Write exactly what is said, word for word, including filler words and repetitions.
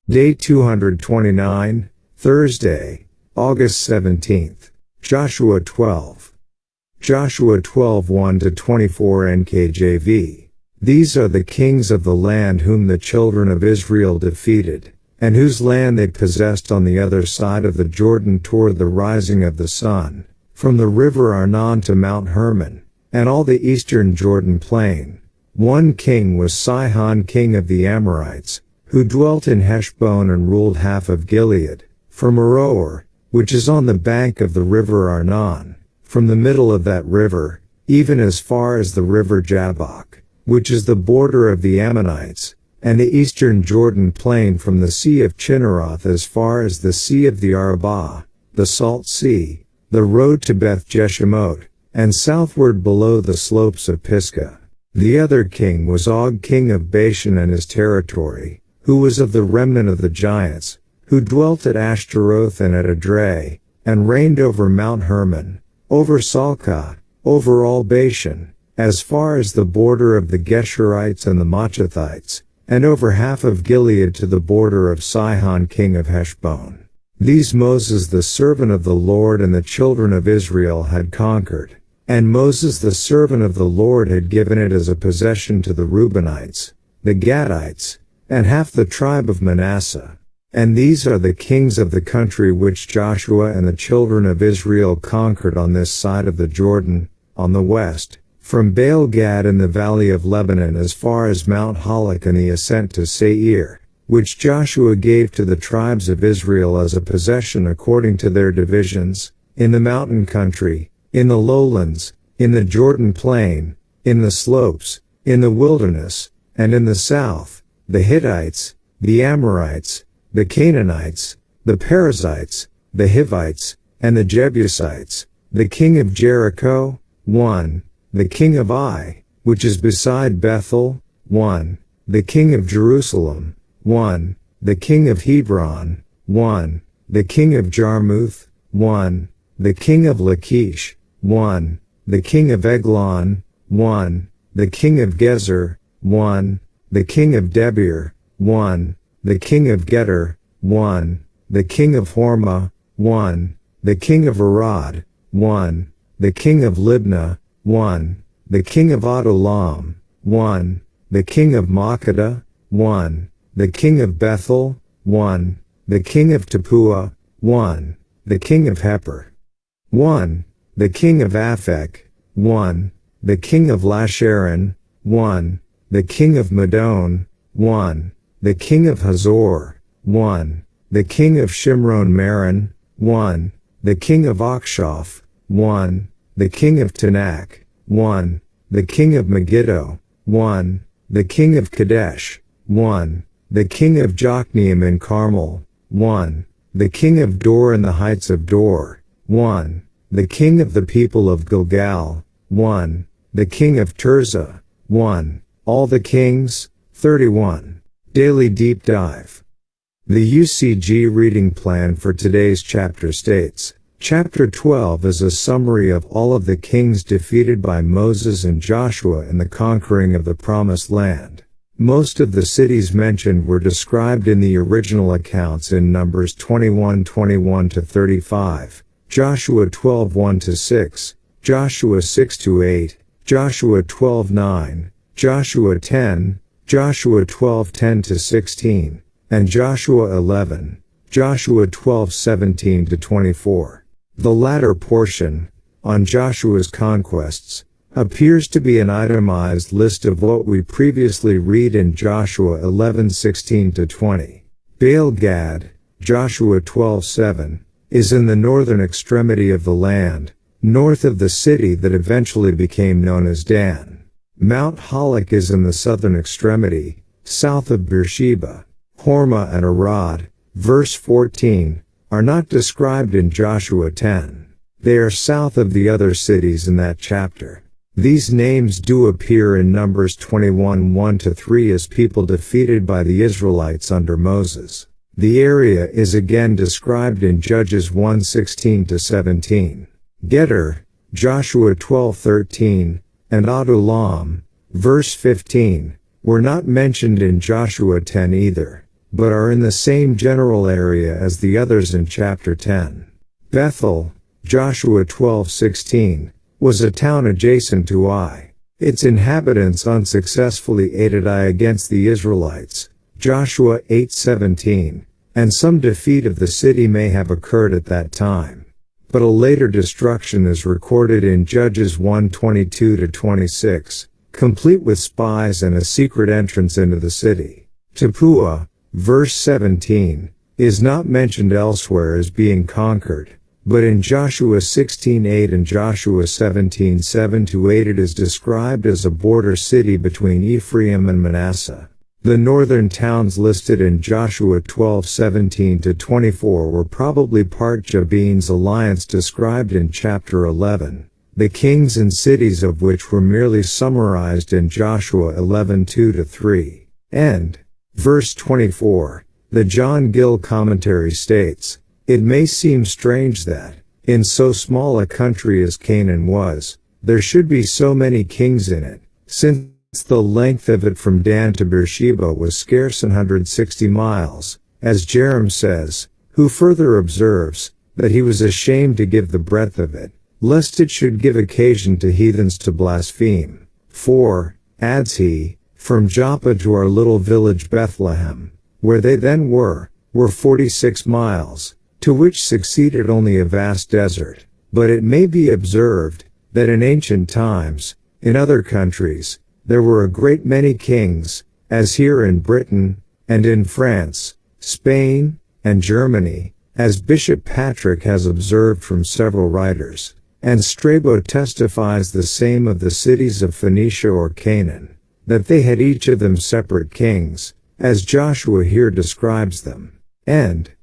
Day two hundred twenty-nine, Thursday, August seventeenth. Joshua twelve. Joshua twelve one to twenty-four N K J V. These are the kings of the land whom the children of Israel defeated, and whose land they possessed on the other side of the Jordan toward the rising of the sun, from the river Arnon to Mount Hermon, and all the eastern Jordan plain. One king was Sihon king of the Amorites, who dwelt in Heshbon and ruled half of Gilead, from Aroer, which is on the bank of the river Arnon, from the middle of that river, even as far as the river Jabbok, which is the border of the Ammonites, and the eastern Jordan plain from the sea of Chinneroth as far as the sea of the Arabah, the Salt Sea, the road to Beth Jeshimot, and southward below the slopes of Pisgah. The other king was Og king of Bashan and his territory, who was of the remnant of the giants, who dwelt at Ashtaroth and at Edrei, and reigned over Mount Hermon, over Salcah, over all Bashan, as far as the border of the Geshurites and the Machathites, and over half of Gilead to the border of Sihon king of Heshbon. These Moses the servant of the Lord and the children of Israel had conquered, and Moses the servant of the Lord had given it as a possession to the Reubenites, the Gadites, and half the tribe of Manasseh. And these are the kings of the country which Joshua and the children of Israel conquered on this side of the Jordan, on the west, from Baal-Gad in the valley of Lebanon as far as Mount Halak and the ascent to Seir, which Joshua gave to the tribes of Israel as a possession according to their divisions, in the mountain country, in the lowlands, in the Jordan plain, in the slopes, in the wilderness, and in the south, the Hittites, the Amorites, the Canaanites, the Perizzites, the Hivites, and the Jebusites, the king of Jericho, one, the king of Ai, which is beside Bethel, one, the king of Jerusalem, one, the king of Hebron, one, the king of Jarmuth, one, the king of Lachish, one, the king of Eglon, one, the king of Gezer, one, the king of Debir, one, the king of Geter, one, the king of Hormah, one, the king of Arad, one, the king of Libnah, one, the king of Adulam, one, the king of Makkedah, one, the king of Bethel, one, the king of Tappuah, one, the king of Heper, one, the king of Aphek, one, the king of Lasharon, one, the king of Madon, one, the king of Hazor, one, the king of Shimron Maron, one, the king of Akshaph, one, the king of Tanakh, one, the king of Megiddo, one, the king of Kadesh, one, the king of Jokneam in Carmel, one, the king of Dor in the heights of Dor, one, the king of the people of Gilgal, one, the king of Tirzah, one, all the kings, thirty-one. Daily Deep Dive. The U C G reading plan for today's chapter states, Chapter twelve is a summary of all of the kings defeated by Moses and Joshua in the conquering of the Promised Land. Most of the cities mentioned were described in the original accounts in Numbers twenty-one twenty-one to thirty-five, Joshua twelve one to six, Joshua six to eight, Joshua twelve nine, Joshua ten, Joshua twelve ten to sixteen, and Joshua eleven, Joshua twelve seventeen to twenty-four. The latter portion, on Joshua's conquests, appears to be an itemized list of what we previously read in Joshua eleven sixteen to twenty. Baal-Gad, Joshua twelve seven, is in the northern extremity of the land, north of the city that eventually became known as Dan. Mount Halak is in the southern extremity, south of Beersheba. Hormah and Arad, verse fourteen, are not described in Joshua ten. They are south of the other cities in that chapter. These names do appear in Numbers twenty-one one to three as people defeated by the Israelites under Moses. The area is again described in Judges one sixteen to seventeen. Geter, Joshua twelve thirteen, and Adullam, verse fifteen, were not mentioned in Joshua ten either. but are in the same general area as the others in chapter ten. Bethel, Joshua twelve sixteen, was a town adjacent to Ai. Its inhabitants unsuccessfully aided Ai against the Israelites, Joshua eight seventeen, and some defeat of the city may have occurred at that time. But a later destruction is recorded in Judges one twenty-two to twenty-six, complete with spies and a secret entrance into the city. Tappuah, verse seventeen, is not mentioned elsewhere as being conquered, but in Joshua sixteen eight and Joshua seventeen seven to eight it is described as a border city between Ephraim and Manasseh. The northern towns listed in Joshua twelve seventeen to twenty-four were probably part Jabin's alliance described in chapter eleven, the kings and cities of which were merely summarized in Joshua eleven two to three. And, verse twenty-four, the John Gill commentary states, "It may seem strange that, in so small a country as Canaan was, there should be so many kings in it, since the length of it from Dan to Beersheba was scarce one hundred sixty miles, as Jerem says, who further observes, that he was ashamed to give the breadth of it, lest it should give occasion to heathens to blaspheme. For, adds he, from Joppa to our little village Bethlehem, where they then were, were forty-six miles, to which succeeded only a vast desert. But it may be observed, that in ancient times, in other countries, there were a great many kings, as here in Britain, and in France, Spain, and Germany, as Bishop Patrick has observed from several writers, and Strabo testifies the same of the cities of Phoenicia or Canaan, that they had each of them separate kings, as Joshua here describes them. And,